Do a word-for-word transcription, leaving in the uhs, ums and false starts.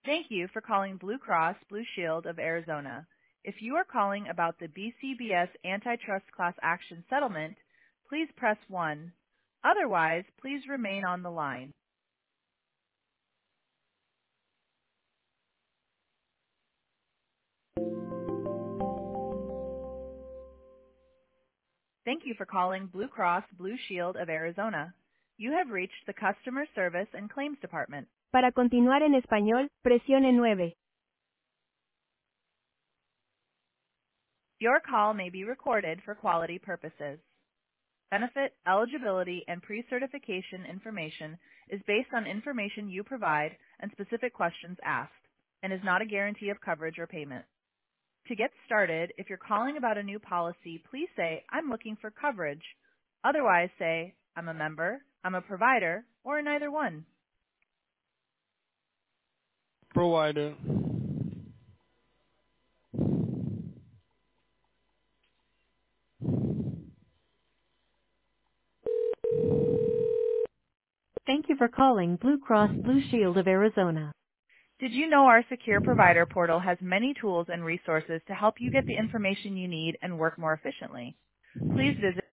Thank you for calling Blue Cross Blue Shield of Arizona. If you are calling about the B C B S antitrust class action settlement, please press one. Otherwise, please remain on the line. Thank you for calling Blue Cross Blue Shield of Arizona. You have reached the Customer Service and Claims Department. Para continuar en español, presione nueve. Your call may be recorded for quality purposes. Benefit, eligibility, and pre-certification information is based on information you provide and specific questions asked, and is not a guarantee of coverage or payment. To get started, if you're calling about a new policy, please say, "I'm looking for coverage." Otherwise, say, "I'm a member," "I'm a provider," or neither one. Provider. Thank you for calling Blue Cross Blue Shield of Arizona. Did you know our secure provider portal has many tools and resources to help you get the information you need and work more efficiently? Please visit